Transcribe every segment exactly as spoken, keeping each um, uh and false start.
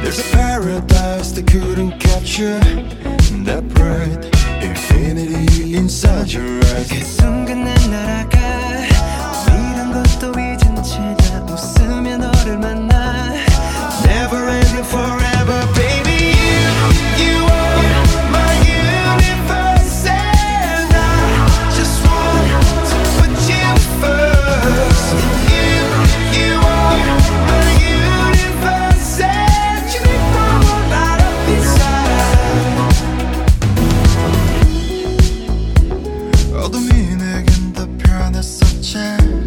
There's a paradise they couldn't capture, that bright infinity inside your eyes. 그 순간 난 날아가 이런 것도 잊은 채 다 웃으며 너를 만나. Never ending forever baby. You, you are my universe and I just want to put you first. You, you are my universe and you make my world light up inside. 어둠이 내겐 더 편했었지.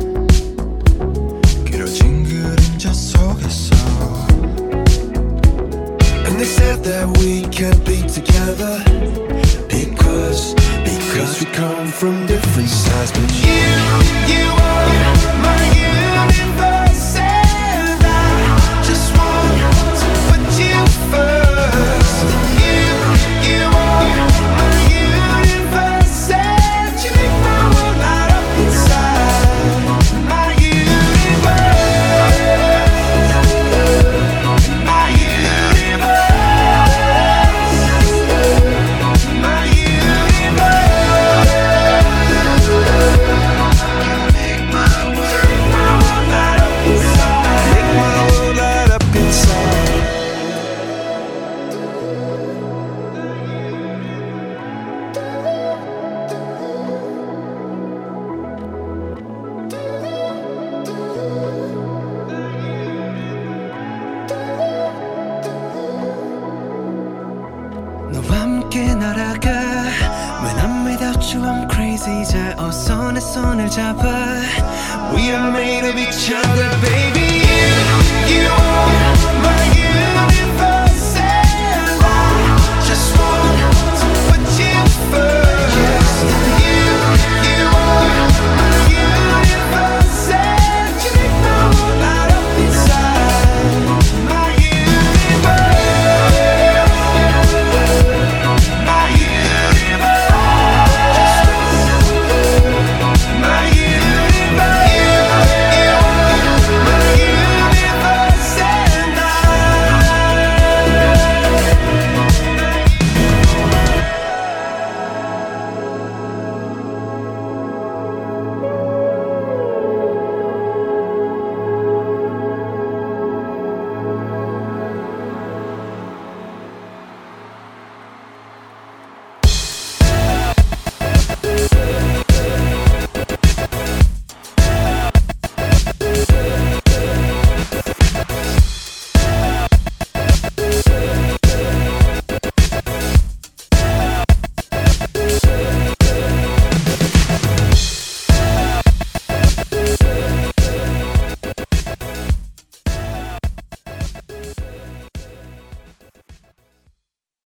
길어진 그림자 속에서. And they said that we can't be together because, because we come from different sides. But you, you are my universe and I just want to put you first. You, you are my universe and you make my world light up inside. My universe, my universe, my universe. Make my world light up inside. Make my world light up inside. 너와 함께 날아가. When I'm without you I'm crazy. 자 어서 내 손을 잡아. We are made of each other baby. You, you are